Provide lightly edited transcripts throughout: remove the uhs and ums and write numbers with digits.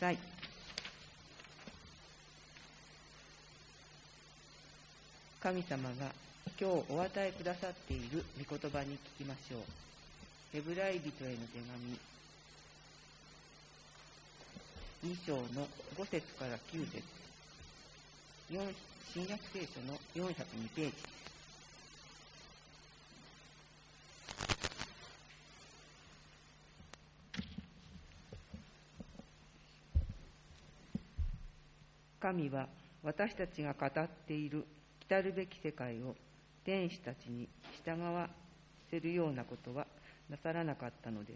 さい。神様が今日お与えくださっている御言葉に聞きましょう。ヘブライ人への手紙2章の5節から9節、新約聖書の402ページです。神は私たちが語っている来るべき世界を天使たちに従わせるようなことはなさらなかったのです。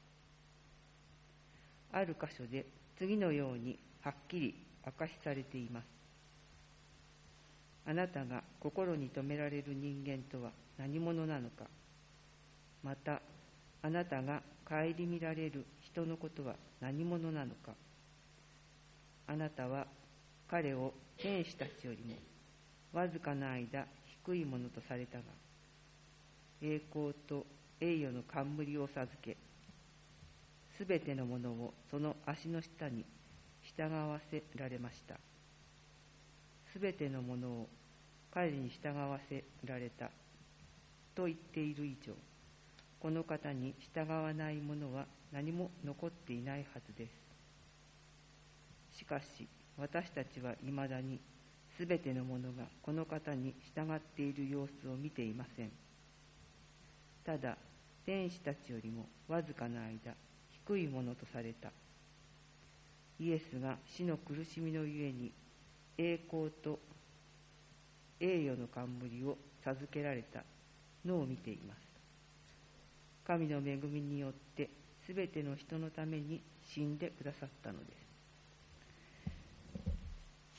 ある箇所で次のようにはっきり明かしされています。あなたが心に留められる人間とは何者なのか、またあなたが顧みられる人のことは何者なのか。あなたは彼を天使たちよりもわずかな間低いものとされたが、栄光と栄誉の冠を授け、すべてのものをその足の下に従わせられました。すべてのものを彼に従わせられたと言っている以上、この方に従わないものは何も残っていないはずです。しかし私たちはいまだにすべてのものがこの方に従っている様子を見ていません。ただ天使たちよりもわずかな間低いものとされたイエスが死の苦しみのゆえに栄光と栄誉の冠を授けられたのを見ています。神の恵みによってすべての人のために死んでくださったのです。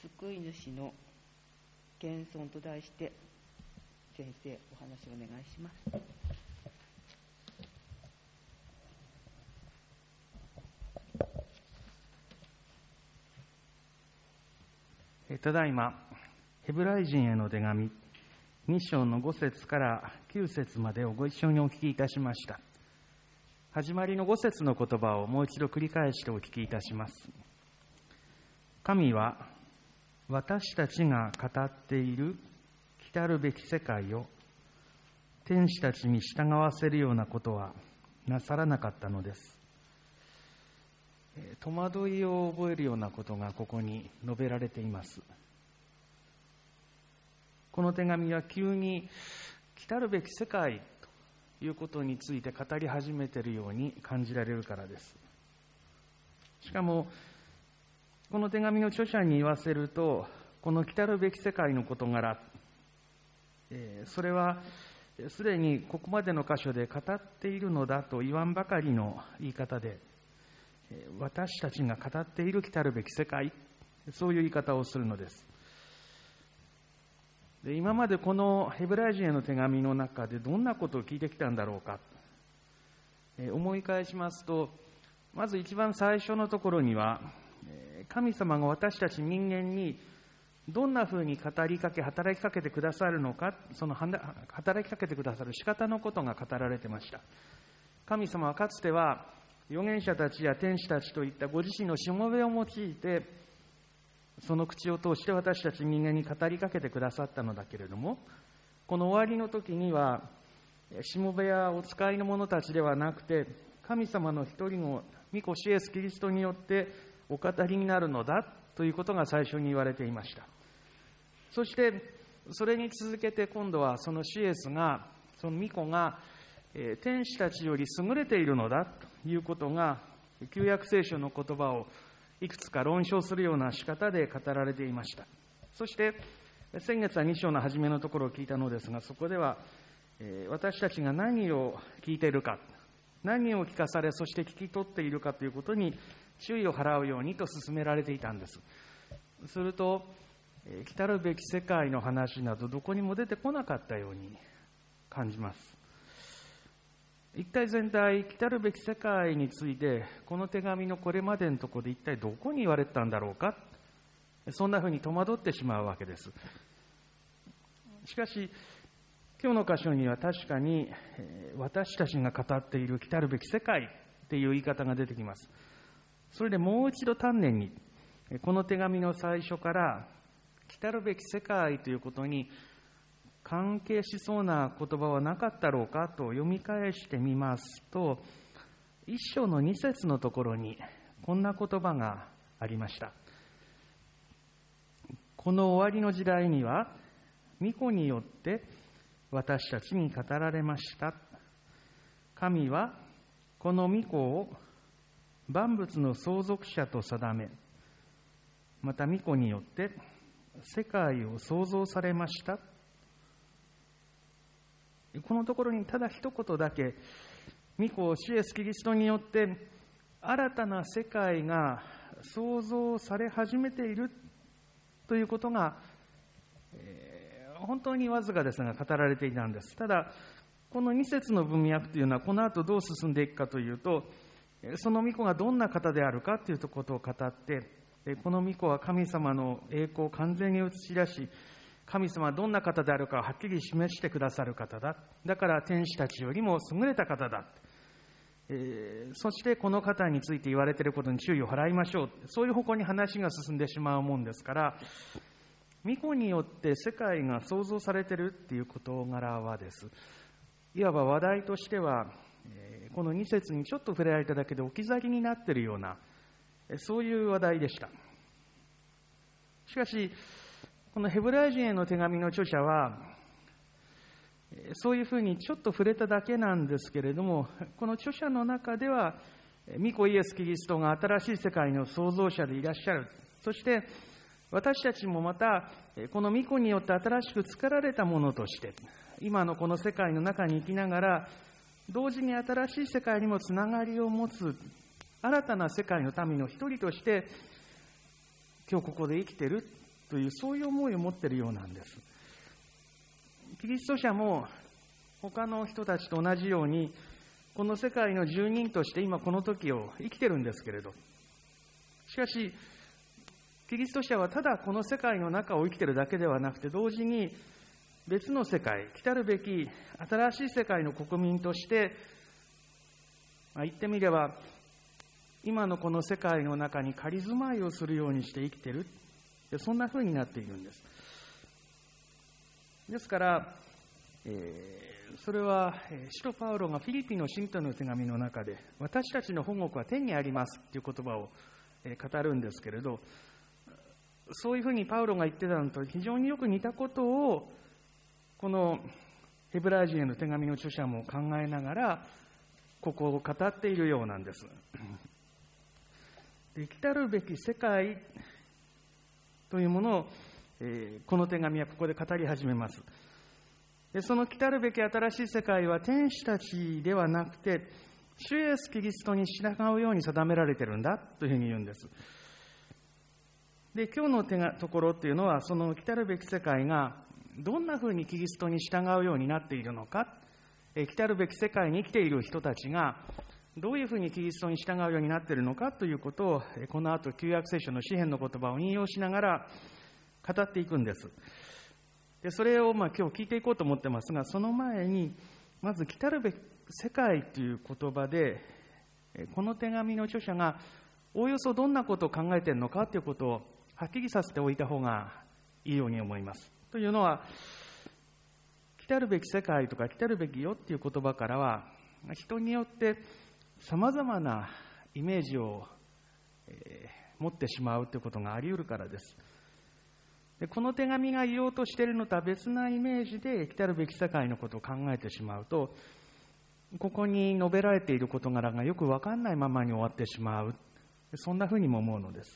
救い主の謙遜と題して先生お話をお願いします。 ただいまヘブライ人への手紙2章の5節から9節までをご一緒にお聞きいたしました。始まりの5節の言葉をもう一度繰り返してお聞きいたします。神は私たちが語っている来るべき世界を天使たちに従わせるようなことはなさらなかったのです。戸惑いを覚えるようなことがここに述べられています。この手紙は急に来るべき世界ということについて語り始めているように感じられるからです。しかもこの手紙の著者に言わせると、この来るべき世界の事柄、それはすでにここまでの箇所で語っているのだと言わんばかりの言い方で、私たちが語っている来るべき世界、そういう言い方をするのです。で、今までこのヘブライ人への手紙の中でどんなことを聞いてきたんだろうか、思い返しますと、まず一番最初のところには、神様が私たち人間にどんなふうに語りかけ働きかけてくださるのか、その働きかけてくださる仕方のことが語られてました。神様はかつては預言者たちや天使たちといったご自身のしもべを用いて、その口を通して私たち人間に語りかけてくださったのだけれども、この終わりの時にはしもべやお使いの者たちではなくて、神様の一人の御子主イエスキリストによってお語りになるのだということが最初に言われていました。そしてそれに続けて今度はその主イエスが、その御子が天使たちより優れているのだということが、旧約聖書の言葉をいくつか論証するような仕方で語られていました。そして先月は2章の初めのところを聞いたのですが、そこでは私たちが何を聞いているか、何を聞かされ、そして聞き取っているかということに注意を払うようにと勧められていたんです。すると来るべき世界の話などどこにも出てこなかったように感じます。一体全体、来るべき世界についてこの手紙のこれまでのところで一体どこに言われてたんだろうか、そんなふうに戸惑ってしまうわけです。しかし今日の箇所には確かに私たちが語っている来るべき世界っていう言い方が出てきます。 それでもう一度丹念に、この手紙の最初から来たるべき世界ということに関係しそうな言葉はなかったろうかと読み返してみますと、一章の2節のところにこんな言葉がありました。この終わりの時代には御子によって私たちに語られました。神はこの御子を万物の相続者と定め、また御子によって世界を創造されました。このところにただ一言だけ、御子主イエスキリストによって新たな世界が創造され始めているということが、本当にわずかですが語られていたんです。ただこの2節の文脈というのはこの後どう進んでいくかというと、その御子がどんな方であるかということを語って、この御子は神様の栄光を完全に映し出し、神様はどんな方であるかをはっきり示してくださる方だ。だから天使たちよりも優れた方だ。そしてこの方について言われていることに注意を払いましょう。そういう方向に話が進んでしまうもんですから、御子によって世界が創造されているっていう事柄はです。いわば話題としては、この2節にちょっと触れられただけで置き去りになっているような、そういう話題でした。しかし、このヘブライ人への手紙の著者は、そういうふうにちょっと触れただけなんですけれども、この著者の中では、御子イエス・キリストが新しい世界の創造者でいらっしゃる。そして、私たちもまた、この御子によって新しく作られたものとして、今のこの世界の中に生きながら、同時に新しい世界にもつながりを持つ、新たな世界の民の一人として、今日ここで生きているという、そういう思いを持っているようなんです。キリスト者も他の人たちと同じように、この世界の住人として今この時を生きているんですけれど、しかし、キリスト者はただこの世界の中を生きているだけではなくて、同時に別の世界、来たるべき新しい世界の国民として、言ってみれば、今のこの世界の中に仮住まいをするようにして生きている。そんな風になっているんです。ですから、それは使徒パウロがフィリピの信徒の手紙の中で、私たちの本国は天にありますという言葉を語るんですけれど、そういうふうにパウロが言ってたのと非常によく似たことを、このヘブライ人への手紙の著者も考えながら、ここを語っているようなんです。来たるべき世界というものを、この手紙はここで語り始めます。で、その来たるべき新しい世界は天使たちではなくて、主イエスキリストに従うように定められているんだというふうに言うんです。で、今日のところっていうのは、その来たるべき世界がどんなふうにキリストに従うようになっているのか、来たるべき世界に生きている人たちがどういうふうにキリストに従うようになっているのかということを、この後旧約聖書の詩編の言葉を引用しながら語っていくんです。で、それを今日聞いていこうと思ってますが、その前にまず来たるべき世界という言葉で、この手紙の著者がおおよそどんなことを考えているのかということをはっきりさせておいた方がいいように思います。というのは、来たるべき世界とか来たるべき世という言葉からは、人によってさまざまなイメージを、持ってしまうということがあり得るからです。で、この手紙が言おうとしているのとは別なイメージで来たるべき世界のことを考えてしまうと、ここに述べられている事柄がよく分かんないままに終わってしまう、そんなふうにも思うのです。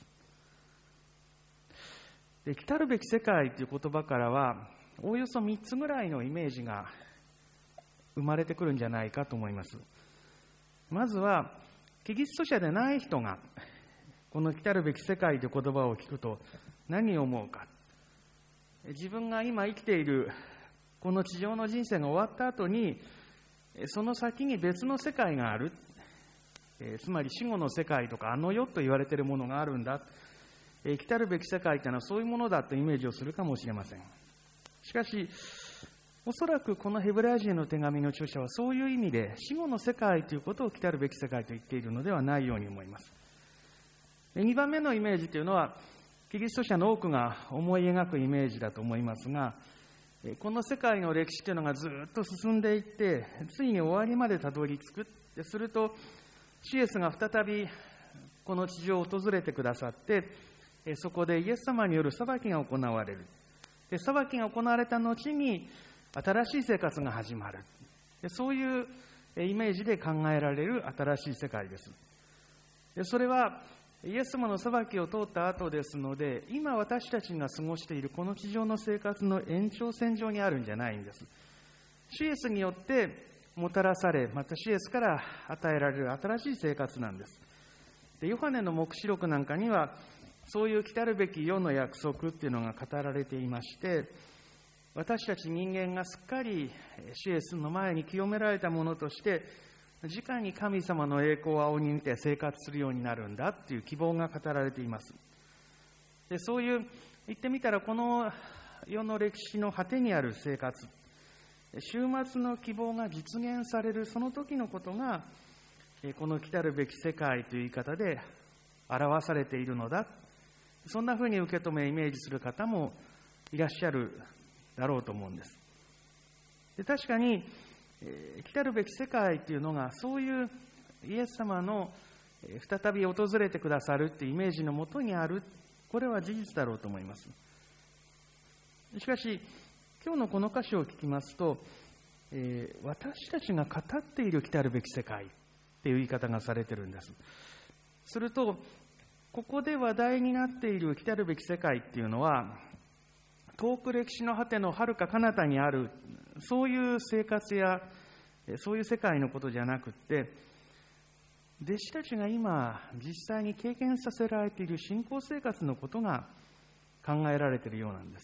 で、来たるべき世界という言葉からはおおよそ3つぐらいのイメージが生まれてくるんじゃないかと思います。まずは、キリスト者でない人がこの来たるべき世界という言葉を聞くと何を思うか。自分が今生きているこの地上の人生が終わった後に、その先に別の世界がある、つまり死後の世界とかあの世と言われているものがあるんだ、来たるべき世界というのはそういうものだとイメージをするかもしれません。しかし、おそらくこのヘブライ人への手紙の著者はそういう意味で死後の世界ということを来たるべき世界と言っているのではないように思います。 2番目のイメージというのは、キリスト者の多くが思い描くイメージだと思いますが、この世界の歴史というのがずっと進んでいって、ついに終わりまでたどり着く。すると、主イエスが再びこの地上を訪れてくださって、そこでイエス様による裁きが行われる。裁きが行われた後に、新しい生活が始まる。そういうイメージで考えられる新しい世界です。それは、イエス様の裁きを通った後ですので、今私たちが過ごしているこの地上の生活の延長線上にあるんじゃないんです。主イエスによってもたらされ、また主イエスから与えられる新しい生活なんです。ヨハネの黙示録なんかには、そういう来たるべき世の約束っていうのが語られていまして、私たち人間がすっかり主イエスの前に清められたものとして、直に神様の栄光を仰ぎ見て生活するようになるんだという希望が語られています。で、そういう言ってみたらこの世の歴史の果てにある生活、終末の希望が実現されるその時のことが、この来たるべき世界という言い方で表されているのだ。そんなふうに受け止めイメージする方もいらっしゃるだろうと思うんです。で、確かに来たるべき世界というのがそういうイエス様の再び訪れてくださるというイメージのもとにある、これは事実だろうと思います。しかし今日のこの箇所を聞きますと、私たちが語っている来たるべき世界という言い方がされているんです。するとここで話題になっている来たるべき世界っていうのは、遠く歴史の果ての遥か彼方にあるそういう生活やそういう世界のことじゃなくって、弟子たちが今実際に経験させられている信仰生活のことが考えられているようなんです。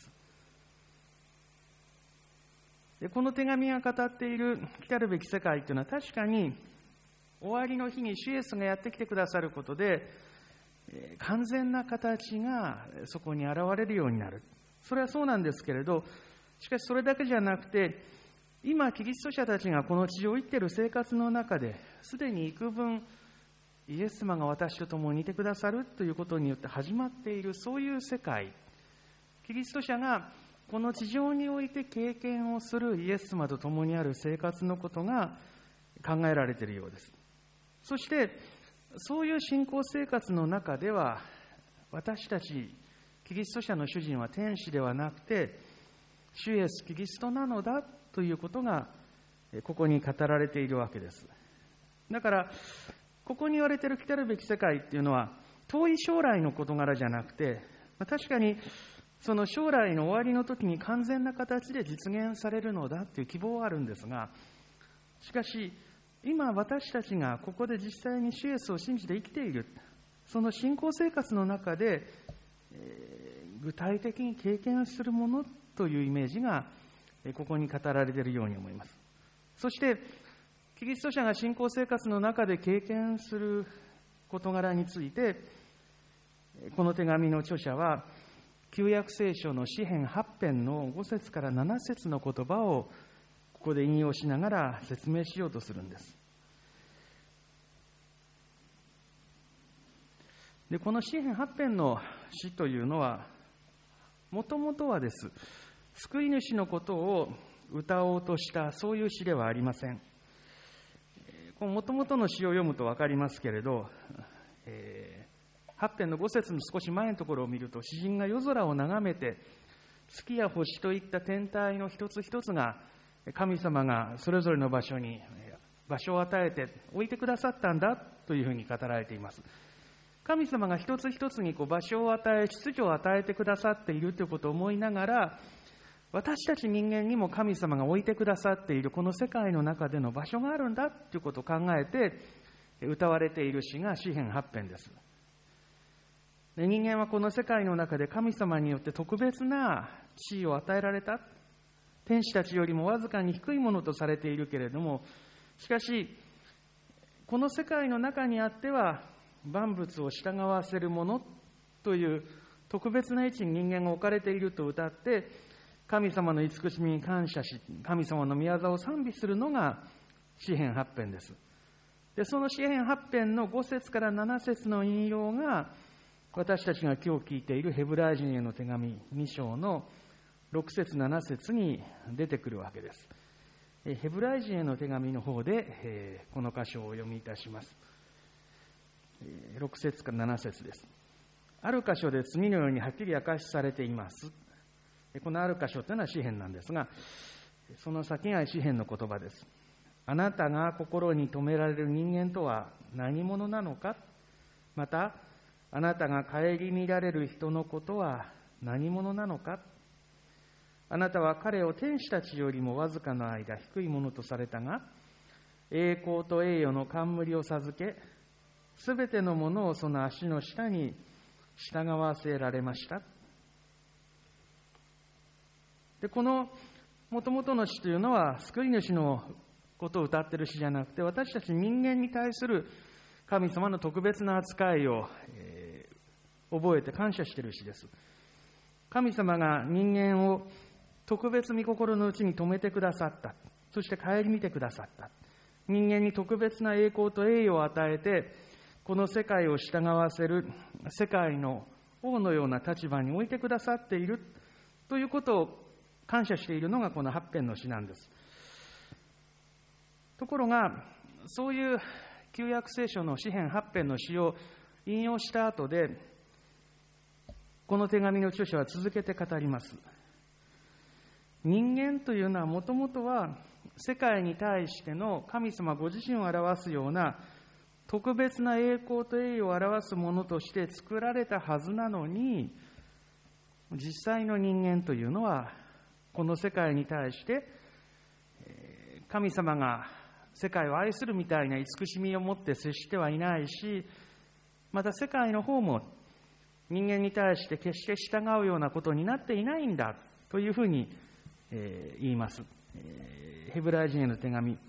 で、この手紙が語っている来たるべき世界というのは、確かに終わりの日に主イエスがやってきてくださることで、完全な形がそこに現れるようになる。それはそうなんですけれど、しかしそれだけじゃなくて、今キリスト者たちがこの地上を生きている生活の中ですでに幾分イエス様が私と共にいてくださるということによって始まっている、そういう世界、キリスト者がこの地上において経験をするイエス様と共にある生活のことが考えられているようです。そしてそういう信仰生活の中では、私たちキリスト者の主人は天使ではなくて主イエスキリストなのだということがここに語られているわけです。だからここに言われている来たるべき世界っていうのは、遠い将来の事柄じゃなくて、確かにその将来の終わりの時に完全な形で実現されるのだという希望はあるんですが、しかし今私たちがここで実際に主イエスを信じて生きている、その信仰生活の中で、具体的に経験するものというイメージがここに語られているように思います。そしてキリスト者が信仰生活の中で経験する事柄について、この手紙の著者は旧約聖書の詩編8編の5節から7節の言葉をここで引用しながら説明しようとするんです。で、この詩編8編の詩というのは、もともとはです、救い主のことを歌おうとしたそういう詩ではありません。もともとの詩を読むと分かりますけれど、8編の5節の少し前のところを見ると、詩人が夜空を眺めて月や星といった天体の一つ一つが神様がそれぞれの場所に場所を与えて置いてくださったんだというふうに語られています。神様が一つ一つに場所を与え、秩序を与えてくださっているということを思いながら、私たち人間にも神様が置いてくださっているこの世界の中での場所があるんだということを考えて歌われている詩が詩編8編です。人間はこの世界の中で神様によって特別な地位を与えられた。天使たちよりもわずかに低いものとされているけれども、しかしこの世界の中にあっては万物を従わせるものという特別な位置に人間が置かれていると歌って、神様の慈しみに感謝し、神様の御業を賛美するのが詩編8編です。で、その詩編8編の5節から7節の引用が私たちが今日聞いているヘブライ人への手紙2章の6節7節に出てくるわけです。ヘブライ人への手紙の方でこの箇所をお読みいたします。6節から7節です。ある箇所で次のようにはっきり明かしされています。このある箇所というのは詩編なんですが、その先が詩編の言葉です。あなたが心に留められる人間とは何者なのか、またあなたが顧みられる人のことは何者なのか。あなたは彼を天使たちよりもわずかの間低いものとされたが、栄光と栄誉の冠を授け、すべてのものをその足の下に従わせられました。で、この元々の詩というのは救い主のことを歌っている詩じゃなくて、私たち人間に対する神様の特別な扱いを、覚えて感謝している詩です。神様が人間を特別御心のうちに留めてくださった。そして顧みてくださった。人間に特別な栄光と栄誉を与えて、この世界を従わせる世界の王のような立場に置いてくださっているということを感謝しているのがこの8編の詩なんです。ところが、そういう旧約聖書の詩編8編の詩を引用した後で、この手紙の著者は続けて語ります。人間というのはもともとは世界に対しての神様ご自身を表すような特別な栄光と栄誉を表すものとして作られたはずなのに、実際の人間というのはこの世界に対して神様が世界を愛するみたいな慈しみを持って接してはいないし、また世界の方も人間に対して決して従うようなことになっていないんだというふうに言います。ヘブライ人への手紙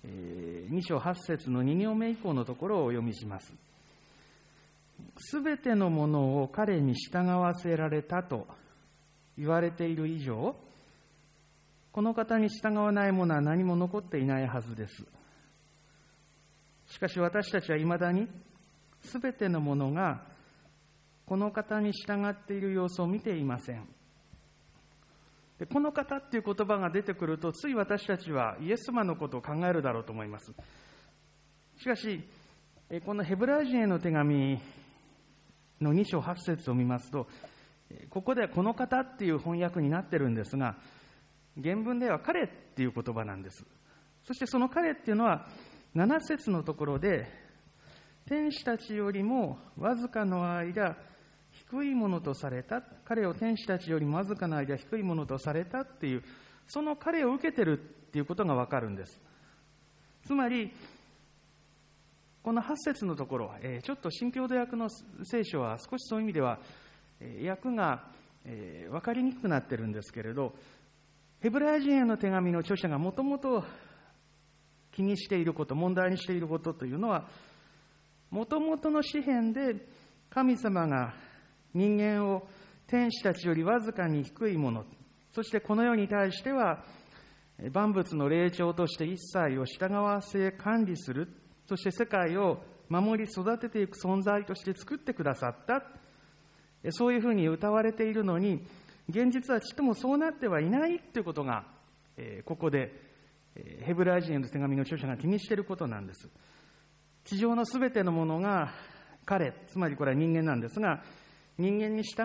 2章8節の2行目以降のところをお読みします。すべてのものを彼に従わせられたと言われている以上、この方に従わないものは何も残っていないはずです。しかし私たちはいまだにすべてのものがこの方に従っている様子を見ていません。で、この方っていう言葉が出てくると、つい私たちはイエス様のことを考えるだろうと思います。しかし、このヘブライ人への手紙の2章8節を見ますと、ここではこの方っていう翻訳になってるんですが、原文では彼っていう言葉なんです。そしてその彼っていうのは7節のところで、天使たちよりもわずかの間低いものとされた、彼を天使たちよりもわずかの間低いものとされたっていう、その彼を受けてるっていうことがわかるんです。つまりこの8節のところ、ちょっと新共同訳の聖書は少しそういう意味では訳が分かりにくくなってるんですけれど、ヘブライ人への手紙の著者がもともと気にしていること、問題にしていることというのは、もともとの詩篇で神様が人間を天使たちよりわずかに低いもの、そしてこの世に対しては万物の霊長として一切を従わせ管理する、そして世界を守り育てていく存在として作ってくださった、そういうふうに歌われているのに、現実はちっともそうなってはいないということが、ここでヘブライ人への手紙の著者が気にしていることなんです。地上のすべてのものが彼、つまりこれは人間なんですが、人間に従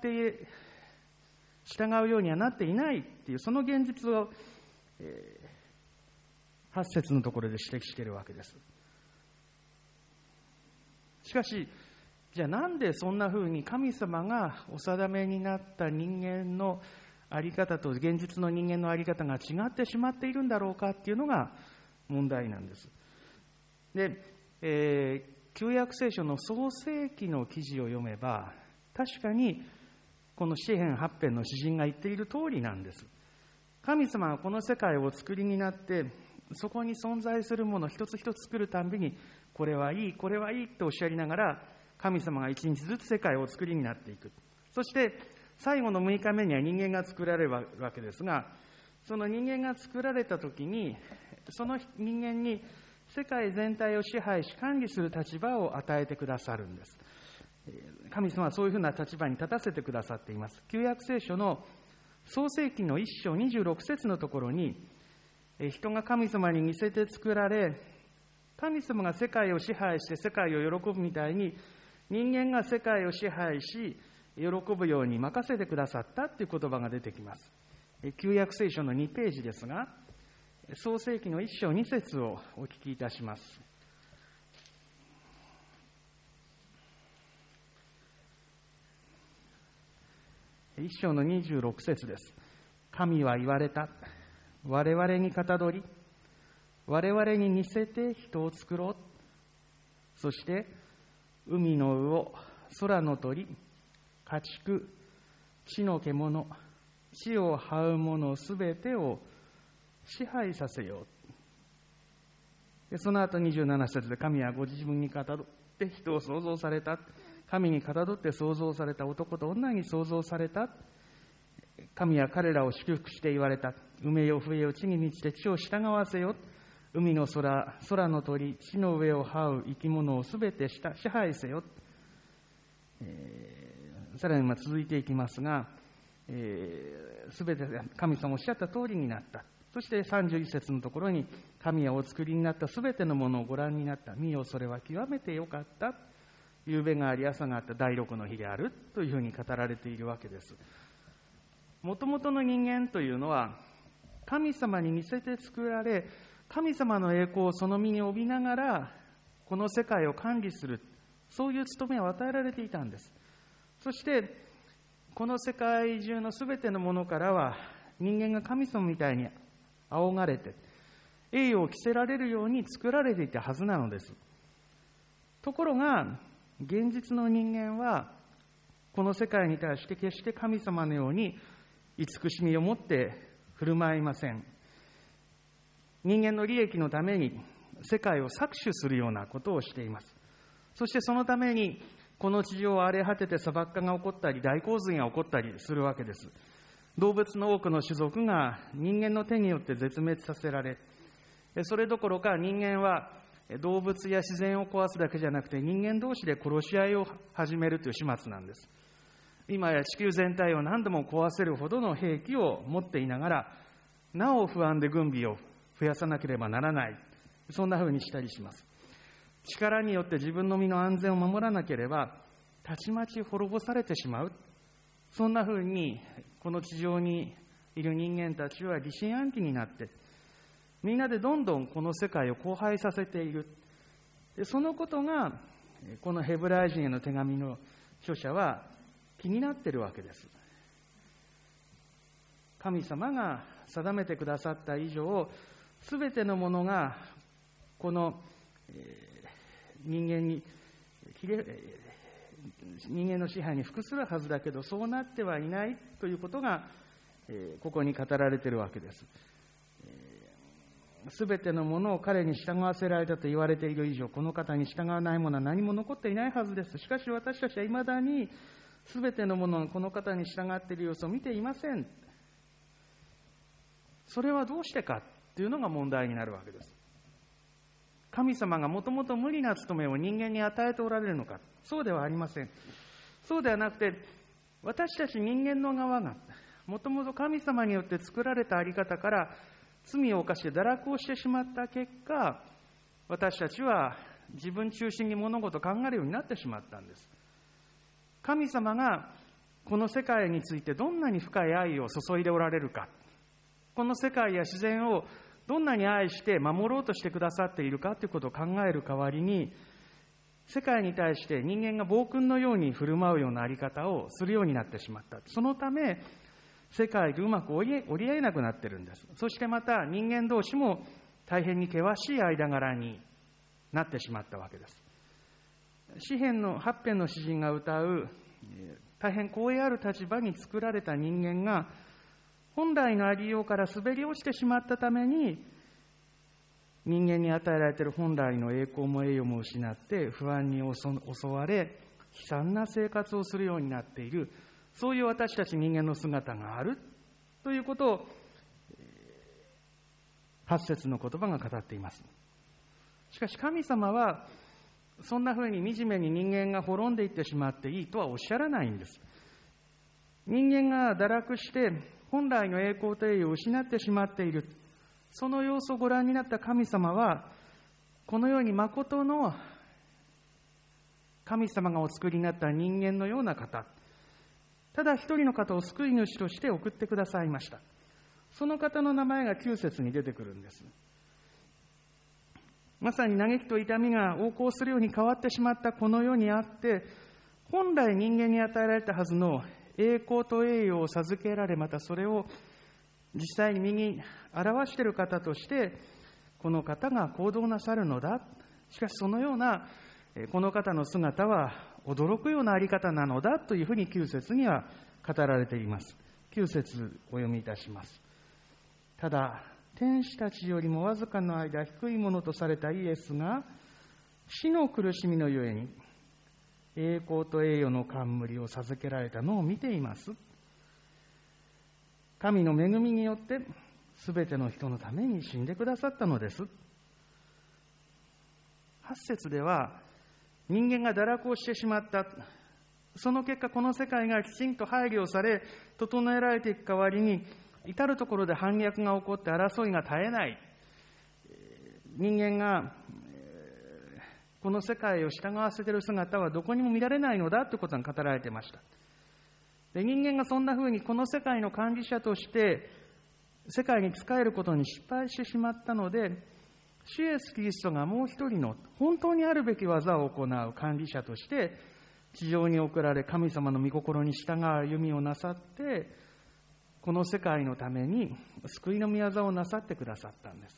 うようにはなっていないっていう、その現実を、8節のところで指摘しているわけです。しかし、じゃあなんでそんなふうに神様がお定めになった人間のあり方と現実の人間のあり方が違ってしまっているんだろうかっていうのが問題なんです。で、旧約聖書の創世記の記事を読めば、確かにこの詩編8編の詩人が言っている通りなんです。神様がこの世界をお作りになって、そこに存在するもの一つ一つ作るたんびに、これはいい、これはいいとおっしゃりながら、神様が一日ずつ世界をお作りになっていく。そして最後の6日目には人間が作られるわけですが、その人間が作られた時に、その人間に世界全体を支配し管理する立場を与えてくださるんです。 神様はそういうふうな立場に立たせてくださっています。旧約聖書の創世記の1章26節のところに、人が神様に似せて作られ、神様が世界を支配して世界を喜ぶみたいに、人間が世界を支配し喜ぶように任せてくださったという言葉が出てきます。旧約聖書の2ページですが、創世記の1章2節をお聞きいたします。1章の26節です。神は言われた。我々にかたどり、我々に似せて人を作ろう。そして海の魚、空の鳥、家畜、地の獣、地を這うものすべてを支配させよう。でその後27節で、神はご自分にかたどって人を創造された。神にかたどって創造された、男と女に創造された。神は彼らを祝福して言われた。埋めよ増えよ地に満ちて地を従わせよ。海の空、空の鳥、地の上を這う生き物をすべて支配せよ。さらに続いていきますが、すべて神様おっしゃった通りになった。そして31節のところに、神はお作りになったすべてのものをご覧になった。見よ、それは極めてよかった。夕べがあり朝があった第6の日であるというふうに語られているわけです。もともとの人間というのは神様に似せて作られ、神様の栄光をその身に帯びながらこの世界を管理する、そういう務めを与えられていたんです。そしてこの世界中のすべてのものからは人間が神様みたいに仰がれて栄誉を着せられるように作られていたはずなのです。ところが現実の人間はこの世界に対して決して神様のように慈しみを持って振る舞いません。人間の利益のために世界を搾取するようなことをしています。そしてそのためにこの地上を荒れ果てて砂漠化が起こったり大洪水が起こったりするわけです。動物の多くの種族が人間の手によって絶滅させられ、それどころか人間は動物や自然を壊すだけじゃなくて人間同士で殺し合いを始めるという始末なんです。今や地球全体を何度も壊せるほどの兵器を持っていながら、なお不安で軍備を増やさなければならない、そんな風にしたりします。力によって自分の身の安全を守らなければたちまち滅ぼされてしまう、そんな風にこの地上にいる人間たちは疑心暗鬼になって、みんなでどんどんこの世界を荒廃させている。でそのことがこのヘブライ人への手紙の著者は気になっているわけです。神様が定めてくださった以上、すべてのものがこの人間の支配に服するはずだけど、そうなってはいないということがここに語られているわけです。すべてのものを彼に従わせられたと言われている以上、この方に従わないものは何も残っていないはずです。しかし私たちはいまだにすべてのものがこの方に従っている様子を見ていません。それはどうしてかというのが問題になるわけです。神様がもともと無理な務めを人間に与えておられるのか。そうではありません。そうではなくて、私たち人間の側がもともと神様によって作られたあり方から罪を犯して堕落をしてしまった結果、私たちは自分中心に物事を考えるようになってしまったんです。神様がこの世界についてどんなに深い愛を注いでおられるか、この世界や自然をどんなに愛して守ろうとしてくださっているかということを考える代わりに、世界に対して人間が暴君のように振る舞うようなあり方をするようになってしまった。そのため世界でうまく折り合えなくなっているんです。そしてまた人間同士も大変に険しい間柄になってしまったわけです。詩篇の8編の詩人が歌う大変光栄ある立場に作られた人間が本来のありようから滑り落ちてしまったために、人間に与えられている本来の栄光も栄誉も失って不安に襲われ悲惨な生活をするようになっている、そういう私たち人間の姿があるということを8節の言葉が語っています。しかし神様はそんなふうに惨めに人間が滅んでいってしまっていいとはおっしゃらないんです。人間が堕落して本来の栄光と栄誉を失ってしまっている、その様子をご覧になった神様は、このように誠の神様がお作りになった人間のような方、ただ一人の方を救い主として送ってくださいました。その方の名前が9節に出てくるんです。まさに嘆きと痛みが横行するように変わってしまったこの世にあって、本来人間に与えられたはずの栄光と栄誉を授けられ、またそれを実際に身に表している方としてこの方が行動なさるのだ。しかしそのようなこの方の姿は驚くようなあり方なのだというふうに9節には語られています。9節お読みいたします。ただ天使たちよりもわずかの間低いものとされたイエスが死の苦しみのゆえに栄光と栄誉の冠を授けられたのを見ています。神の恵みによってすべての人のために死んでくださったのです。8節では人間が堕落をしてしまった、その結果この世界がきちんと配慮され整えられていく代わりに、至るところで反逆が起こって争いが絶えない、人間がこの世界を従わせている姿はどこにも見られないのだということが語られていました。で、人間がそんなふうにこの世界の管理者として世界に仕えることに失敗してしまったので、主イエスキリストがもう一人の本当にあるべき技を行う管理者として地上に送られ、神様の御心に従う歩みをなさって、この世界のために救いの御業をなさってくださったんです。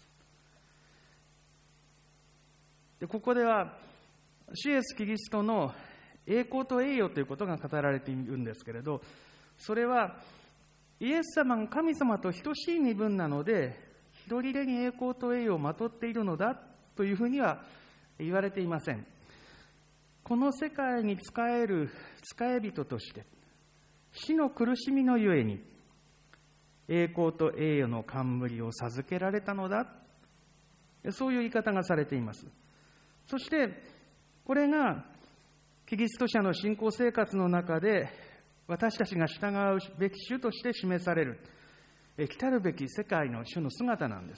で、ここでは主イエスキリストの栄光と栄誉ということが語られているんですけれど、それはイエス様が神様と等しい身分なので一人でに栄光と栄誉をまとっているのだというふうには言われていません。この世界に仕える仕え人として死の苦しみのゆえに栄光と栄誉の冠を授けられたのだ、そういう言い方がされています。そしてこれがキリスト者の信仰生活の中で私たちが従うべき主として示される来たるべき世界の主の姿なんです。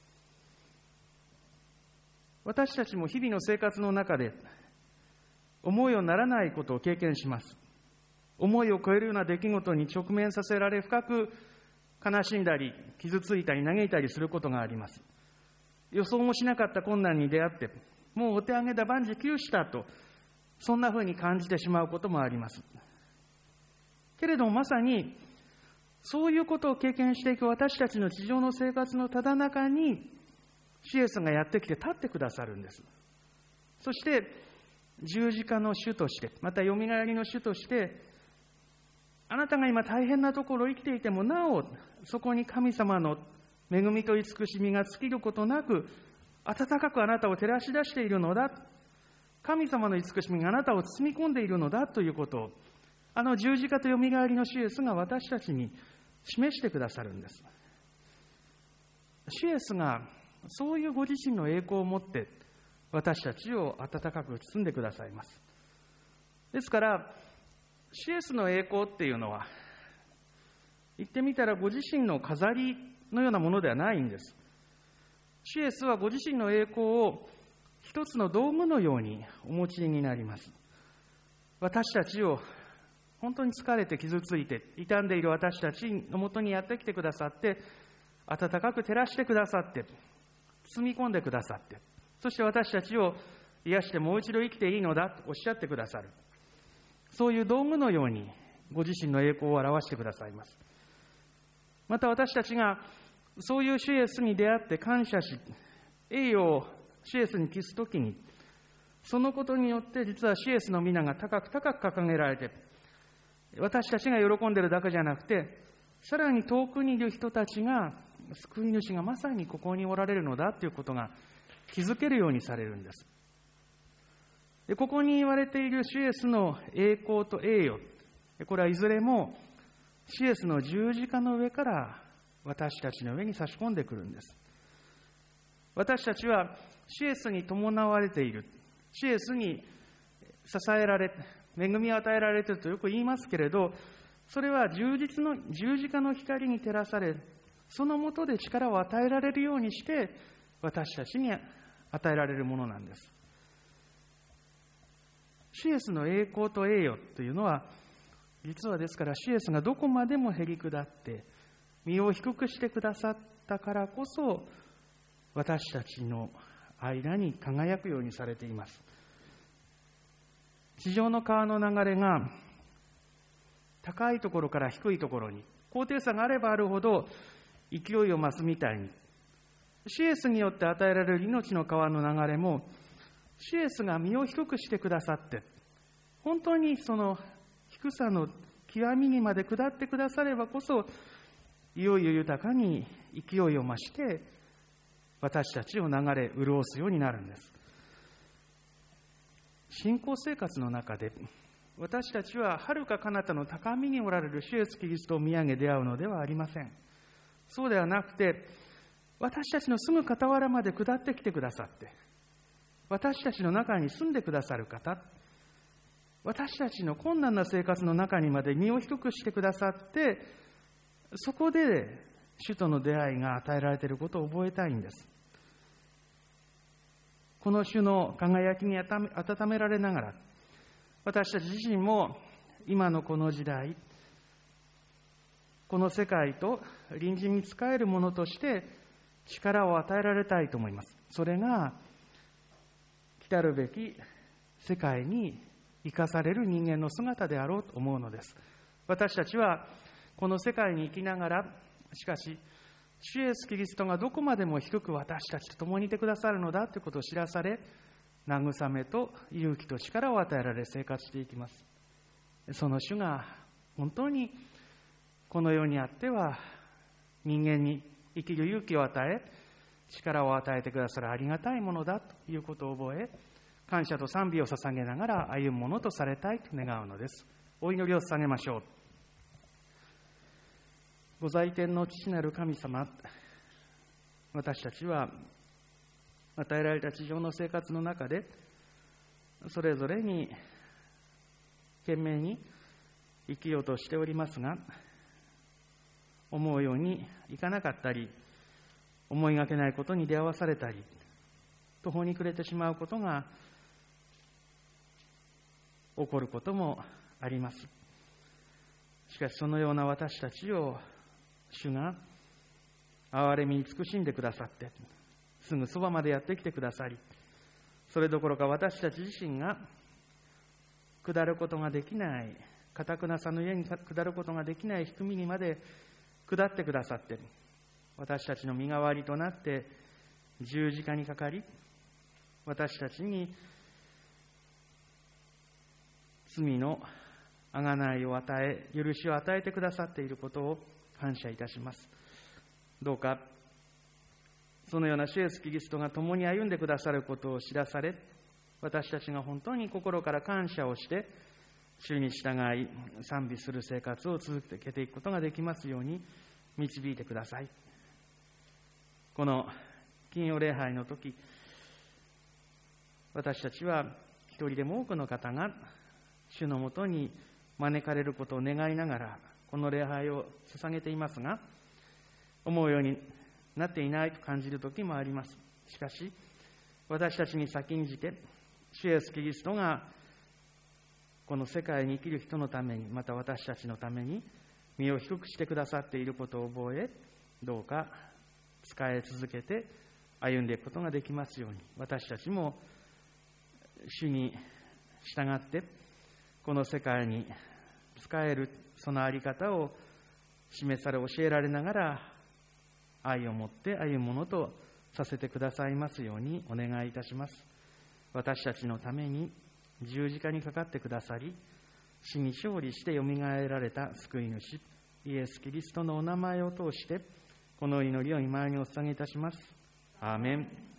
私たちも日々の生活の中で思いをならないことを経験します。思いを超えるような出来事に直面させられ、深く悲しんだり傷ついたり嘆いたりすることがあります。予想もしなかった困難に出会って、もうお手上げだ万事休したと、そんなふうに感じてしまうこともあります。けれどもまさにそういうことを経験していく私たちの地上の生活のただ中に主イエスがやってきて立ってくださるんです。そして十字架の主として、またよみがえりの主として、あなたが今大変なところを生きていてもなおそこに神様の恵みと慈しみが尽きることなく温かくあなたを照らし出しているのだ、神様の慈しみがあなたを包み込んでいるのだということを、あの十字架とよみがえりの主イエスが私たちに示してくださるんです。主イエスがそういうご自身の栄光を持って私たちを温かく包んでくださいます。ですから主イエスの栄光っていうのは言ってみたらご自身の飾りのようなものではないんです。主イエスはご自身の栄光を一つの道具のようにお持ちになります。私たちを本当に疲れて傷ついて傷んでいる私たちのもとにやってきてくださって、温かく照らしてくださって、包み込んでくださって、そして私たちを癒してもう一度生きていいのだとおっしゃってくださる、そういう道具のようにご自身の栄光を表してくださいます。また私たちがそういう主イエスに出会って感謝し、栄誉を主イエスに帰すときに、そのことによって実は主イエスの皆が高く高く掲げられて、私たちが喜んでいるだけじゃなくて、さらに遠くにいる人たちが救い主がまさにここにおられるのだということが気づけるようにされるんです。で、ここに言われている主イエスの栄光と栄誉、これはいずれも主イエスの十字架の上から私たちの上に差し込んでくるんです。私たちは主イエスに伴われている、 シエスに支えられ、恵みを与えられているとよく言いますけれど、それは十字架の光に照らされ、その下で力を与えられるようにして私たちに与えられるものなんです。シエスの栄光と栄誉というのは、実はですからシエスがどこまでもへり下って身を低くしてくださったからこそ、私たちの間に輝くようにされています。地上の川の流れが高いところから低いところに、高低差があればあるほど勢いを増すみたいに、シエスによって与えられる命の川の流れも、シエスが身を低くしてくださって、本当にその低さの極みにまで下ってくださればこそ、いよいよ豊かに勢いを増して私たちを流れ潤すようになるんです。信仰生活の中で私たちは遥か彼方の高みにおられる主イエスキリストを見上げ出会うのではありません。そうではなくて、私たちのすぐ傍らまで下ってきてくださって、私たちの中に住んでくださる方、私たちの困難な生活の中にまで身を低くしてくださって、そこで主との出会いが与えられていることを覚えたいんです。この主の輝きに温められながら、私たち自身も今のこの時代、この世界と隣人に仕えるものとして力を与えられたいと思います。それが来たるべき世界に生かされる人間の姿であろうと思うのです。私たちはこの世界に生きながら、しかし主イエスキリストがどこまでも低く私たちと共にいてくださるのだということを知らされ、慰めと勇気と力を与えられ生活していきます。その主が本当にこの世にあっては人間に生きる勇気を与え、力を与えてくださるありがたいものだということを覚え、感謝と賛美を捧げながら歩むものとされたいと願うのです。お祈りを捧げましょう。ご在天の父なる神様、私たちは与えられた地上の生活の中で、それぞれに懸命に生きようとしておりますが、思うようにいかなかったり、思いがけないことに出会わされたり、途方に暮れてしまうことが起こることもあります。しかしそのような私たちを主が憐れみに尽くしんでくださって、すぐそばまでやってきてくださり、それどころか私たち自身が下ることができない、堅くなさの家に下ることができない低みにまで下ってくださって、私たちの身代わりとなって十字架にかかり、私たちに罪の贖いを与え、許しを与えてくださっていることを感謝いたします。どうかそのような主イエスキリストが共に歩んでくださることを知らされ、私たちが本当に心から感謝をして主に従い賛美する生活を続けていくことができますように導いてください。この金曜礼拝の時、私たちは一人でも多くの方が主のもとに招かれることを願いながらこの礼拝を捧げていますが、思うようになっていないと感じる時もあります。しかし私たちに先んじて主イエスキリストがこの世界に生きる人のために、また私たちのために身を低くしてくださっていることを覚え、どうか使い続けて歩んでいくことができますように、私たちも主に従ってこの世界に使えるそのあり方を示され教えられながら愛を持って歩むものとさせてくださいますようにお願いいたします。私たちのために十字架にかかってくださり、死に勝利してよみがえられた救い主イエス・キリストのお名前を通してこの祈りを御前にお捧げいたします。アーメン。